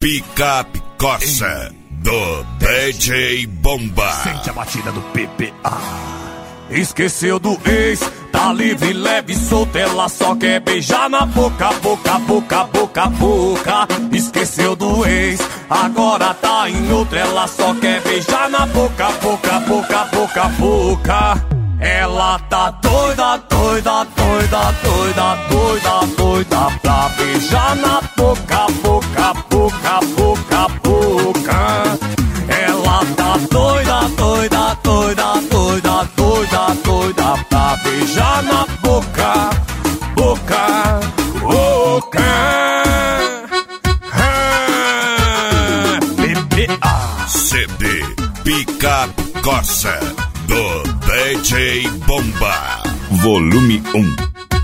Picape Corsa do DJ Bomba. Sente a batida do PPA. Esqueceu do ex, tá livre, leve, solta, ela só quer beijar na boca, boca, boca, boca, boca. Esqueceu do ex, agora tá em outra, ela só quer beijar na boca, boca, boca, boca, boca. Ela tá doida, doida, doida, doida, doida, doida pra beijar na boca, boca, boca, boca, boca. Ela tá doida, doida, doida, doida, doida, doida pra beijar na boca, boca, boca. PPA. CD Picape Corsa do DJ Bomba. Volume 1.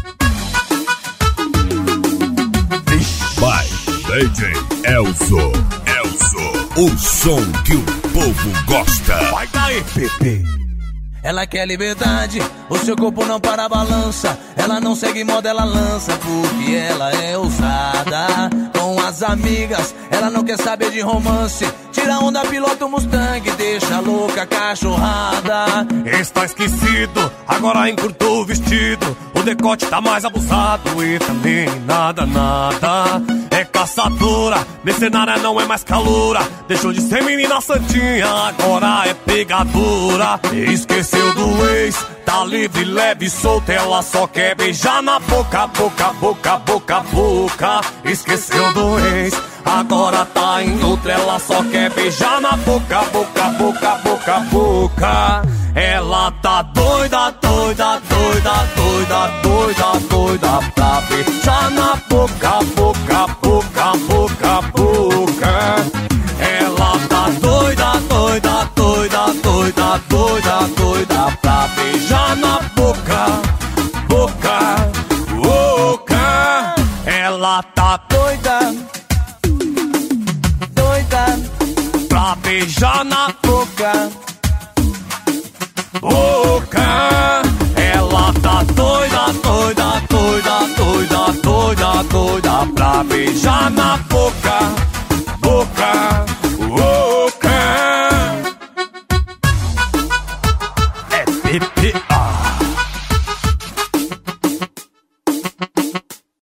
By DJ Elzo. O som que o povo gosta. Vai daí, Pepe. Ela quer liberdade, o seu corpo não para a balança. Ela não segue moda, ela lança, porque ela é ousada. Com as amigas, ela não quer saber de romance. Tira onda, pilota o Mustang, deixa louca a cachorrada. Está esquecido, agora encurtou o vestido. O decote tá mais abusado e também nada, nada. É caçadora, mercenária não é mais caloura. Deixou de ser menina santinha, agora é pegadora. Esqueceu do ex, tá livre, leve, solta, ela só quer beijar na boca, boca, boca, boca, boca. Esqueceu do ex, agora tá em outra, ela só quer beijar na boca, boca, boca, boca, boca. Ela tá doida, doida, doida, doida, doida, doida pra beijar na boca, boca, boca, boca, boca. Ela tá doida, doida, doida, doida, doida, doida pra beijar na boca, boca, boca. Ela tá doida, doida pra beijar na boca, boca. Ela tá doida, doida, doida, doida, doida, doida pra beijar na boca, boca.